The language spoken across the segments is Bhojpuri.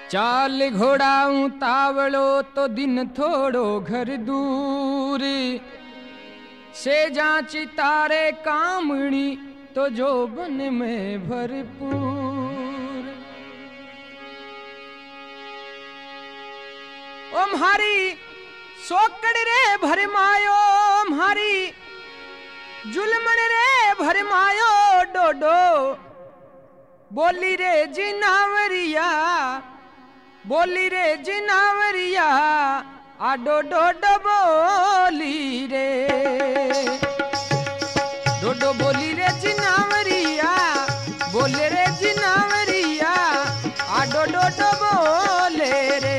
चाल घोड़ा तावड़ो तो दिन थोड़ो घर दूर से जांची तारे कामणी तो जो बन में भरपूर। ओ म्हारी सोकड़ रे भरमायो म्हारी जुलमण रे भरमायो डोडो बोली रे जिनावरिया बोली रे जिनावरिया आडो डोडो बोली रे डोडो बोली रे जिनावरिया बोले रे जिनावरिया आडो डोडो बोले रे।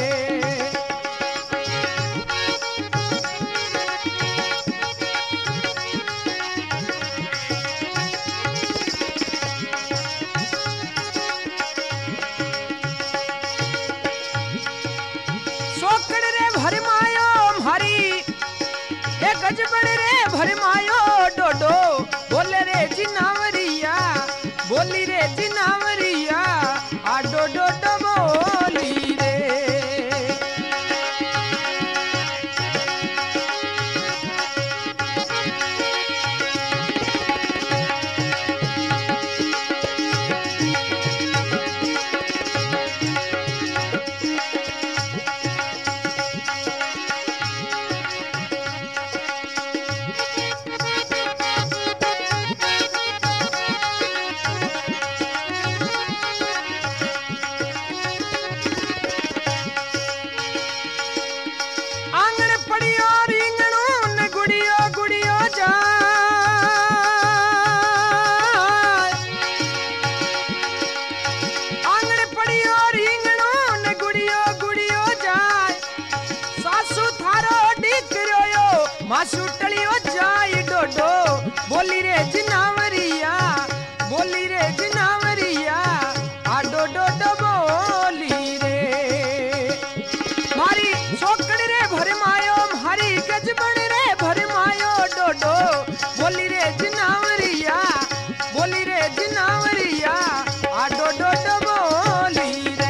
गजबड़ रे भरमायो डोडो बोले रे जिनावरिया बोली रे जिनावरिया आडो डोडो बोली रे। मासूटलियो जाई डोडो बोली रे जिनावरिया बोली रे जिनावरिया आडो डोडो बोली रे। मारी सोकड़ रे भरमायो मारी गजबड़ रे भरमायो डोडो बोली रे जिनावरिया बोली रे जिनावरिया आडो डोडो बोली रे।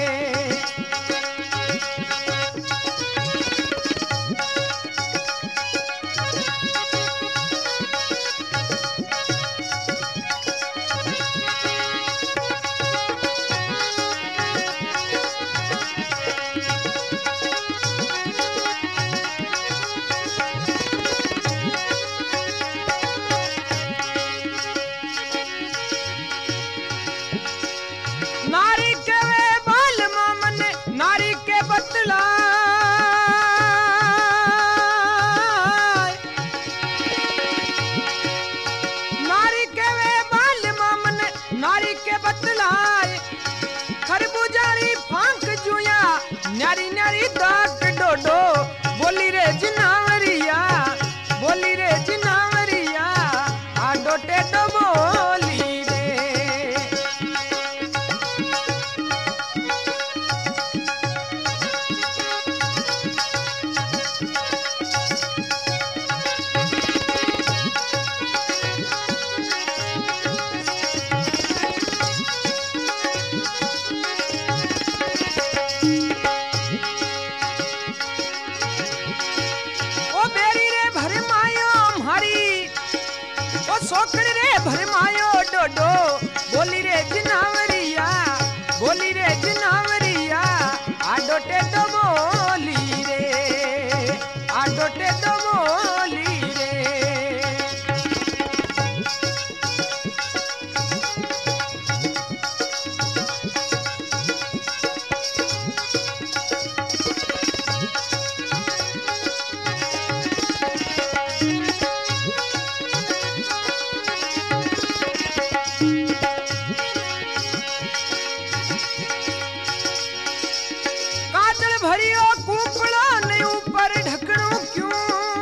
नारी के वे बाल मामन नारी के बतला नारी के वे बाल मामन नारी के बतलाए खरबूजारी फांक जुया न्यारी न्यारी दाक डोडो बोली रे जिनावरिया बोली रे जिनावरिया आडो टेडो बोली रे। सोकड़ रे भरमायो डोडो बोली रे जिनावरिया बोली रे जिनावरिया आडो टेडो बोली रे आडो टेडो बोली रे। भरियो कूपड़ा नहीं ऊपर ढकनो क्यों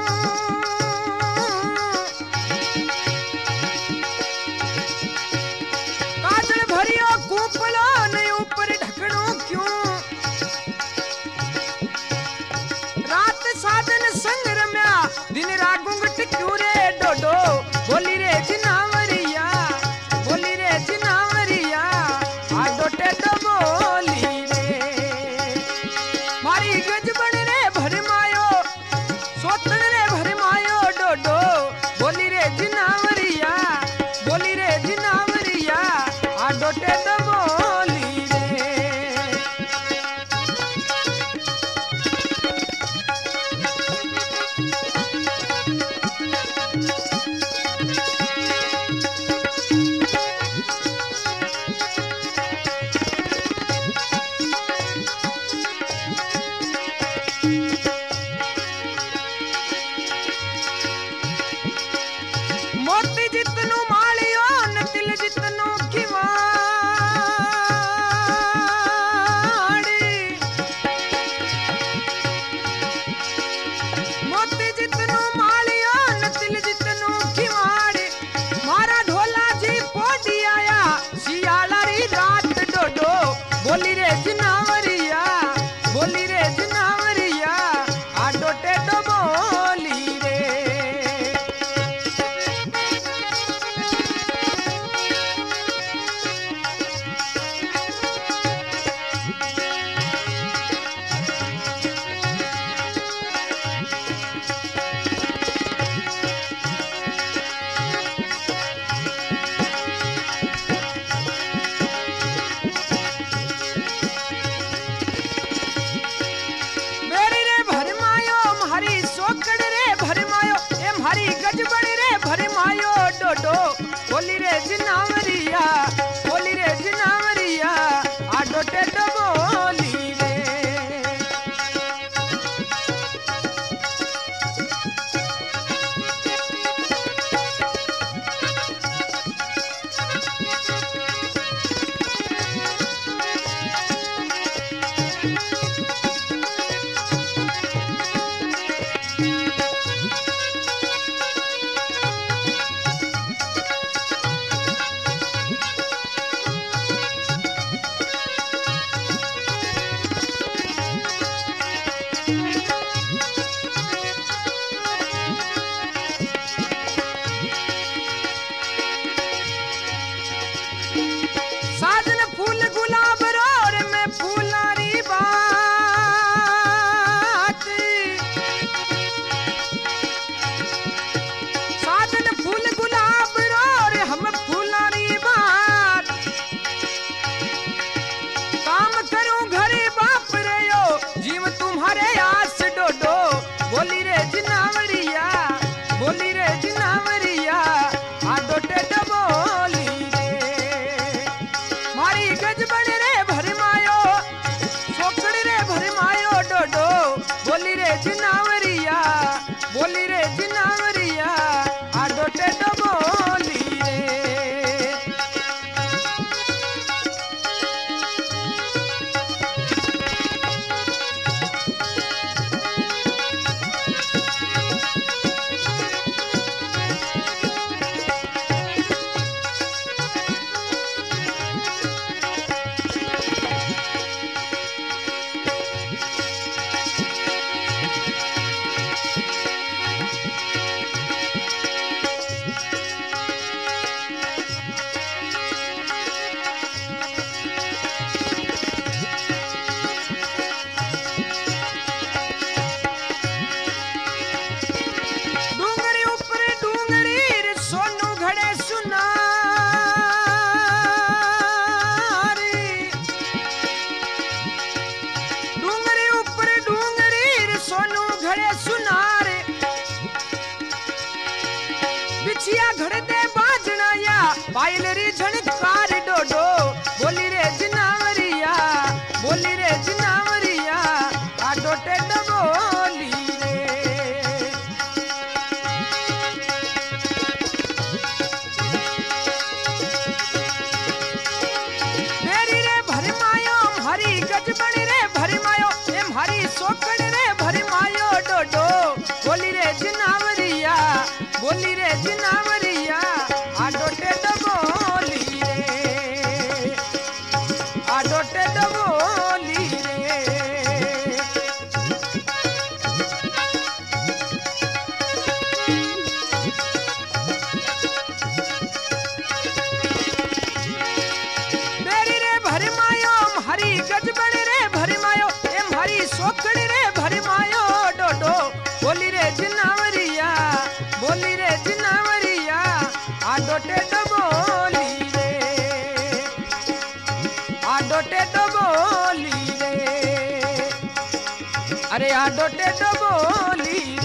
काजल भरियो कूपड़ा नहीं ऊपर ढकनो क्यों रात साधन संग रम्या दिन रागुंगट क्यों रे डोडो बोली रे जिनावरिया बोली रे जिनावरिया आडो टेडो बोली रे। बोली रे। मोती जितनु मालियो न तिल जितनु किवाड़ी। मोती जितनु मालियो न तिल जितनु किवाड़ी। मारा ढोला जी पोडी आया सियाला री रात डोडो। बोली रे जनावरिया बोली रे जनावरिया आ डोटे डो बोली रे। मेरी रे भरमायो म्हारी सोकड़ रे भरमायो ए म्हारी गजबड़ी रे भरमायो डोडो। बोली रे जनावरिया बोली रे जनावरिया आ डोटे डो बोली रे। साजन फूल गुलाब रोर में फूलारी बात। साजन फूल गुलाब रोर हम फूलारी बात। काम करूं घरे बाप रयो जीव तुम्हारे आस डोडो। बोली रे जनावरिया बोली रे जनावरिया आ डोटे डो बोली रे। मारी गजबड़ रे भरमायो सोकड़ रे भरमायो डोडो। बोली रे जनावरिया बोली रे जनावरिया आ डोटे डो बोली रे। डूंगरी ऊपर डूंगरी रे सोनू घड़े सुनारी। डूंगरी ऊपर डूंगरी रे सोनू घड़े सुनारे। बिछिया घड़ दे बाजनाया पायल री झणकार डोडो। बोली रे जनावरिया बोली रे जनावरिया आ डोटे डो बोली रे। मेरी रे भरमायो म्हारी गजबड़ी रे भरमायो ए म्हारी सोकड़ रे भरमायो डोडो। बोली रे जनावरिया बोली रे जनावरिया आ डोटे डो बोली रे आ डोटे डो बोली रे। मेरी रे भरमायो म्हारी गजबड़ रे भरमायो ए म्हारी सोकड़ रे भरमायो डोडो। बोली रे जनावरिया बोली रे जनावरिया आ डोटे डो बोली रे। अरे आडो टेडो बोली